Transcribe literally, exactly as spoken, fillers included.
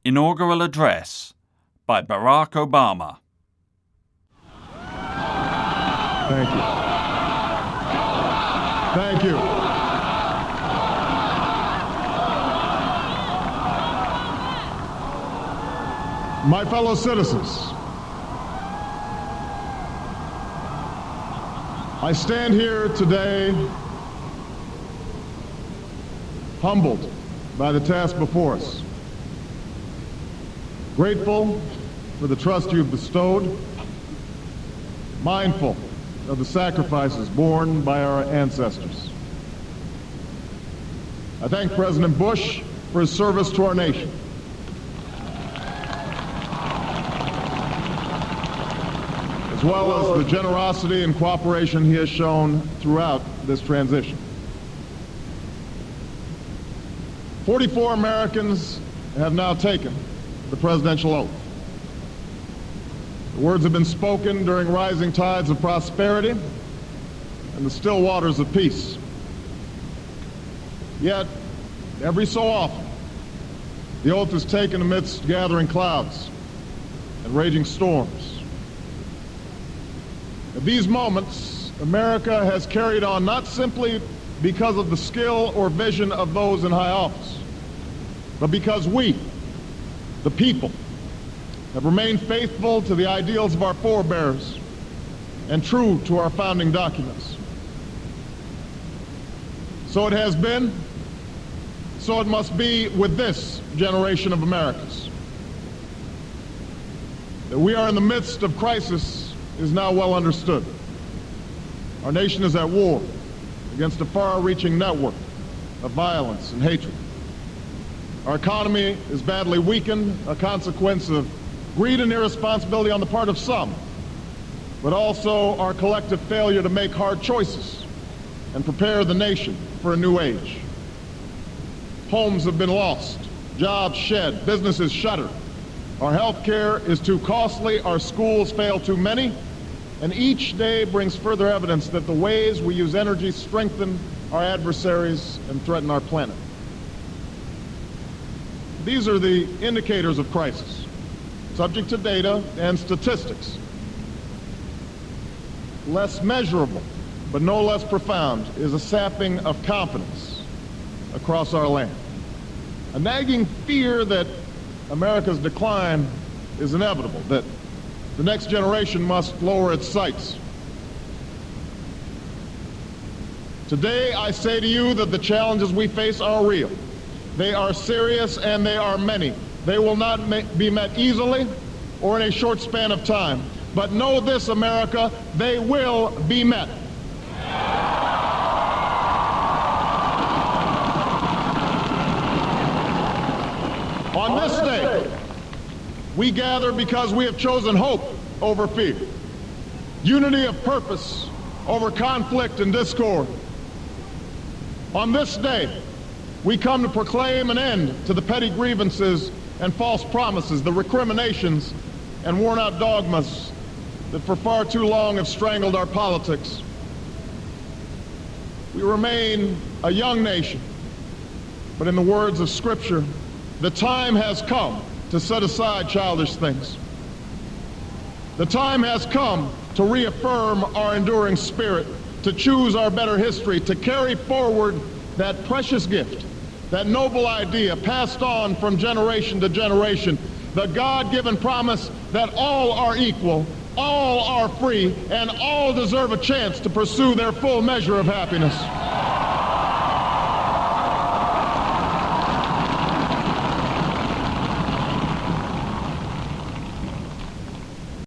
Inaugural Address by Barack Obama. Thank you. Thank you. My fellow citizens, I stand here today humbled by the task before us, grateful for the trust you've bestowed, mindful of the sacrifices borne by our ancestors. I thank President Bush for his service to our nation. As well as the generosity and cooperation he has shown throughout this transition. forty-four Americans have now taken the presidential oath. The words have been spoken during rising tides of prosperity and the still waters of peace. Yet, every so often, the oath is taken amidst gathering clouds and raging storms. At these moments, America has carried on not simply because of the skill or vision of those in high office, but because we, the people, have remained faithful to the ideals of our forebears and true to our founding documents. So it has been, so it must be with this generation of Americans. That we are in the midst of crisis is now well understood. Our nation is at war against a far-reaching network of violence and hatred. Our economy is badly weakened, a consequence of greed and irresponsibility on the part of some, but also our collective failure to make hard choices and prepare the nation for a new age. Homes have been lost, jobs shed, businesses shuttered. Our health care is too costly, our schools fail too many, and each day brings further evidence that the ways we use energy strengthen our adversaries and threaten our planet. These are the indicators of crisis, subject to data and statistics. Less measurable, but no less profound, is a sapping of confidence across our land. A nagging fear that America's decline is inevitable, that the next generation must lower its sights. Today, I say to you that the challenges we face are real. They are serious and they are many. They will not be met easily or in a short span of time. But know this, America, they will be met. On this day, we gather because we have chosen hope over fear, unity of purpose over conflict and discord. On this day, we come to proclaim an end to the petty grievances and false promises, the recriminations and worn-out dogmas that for far too long have strangled our politics. We remain a young nation, but in the words of Scripture, the time has come to set aside childish things. The time has come to reaffirm our enduring spirit, to choose our better history, to carry forward that precious gift, that noble idea passed on from generation to generation, the God-given promise that all are equal, all are free, and all deserve a chance to pursue their full measure of happiness.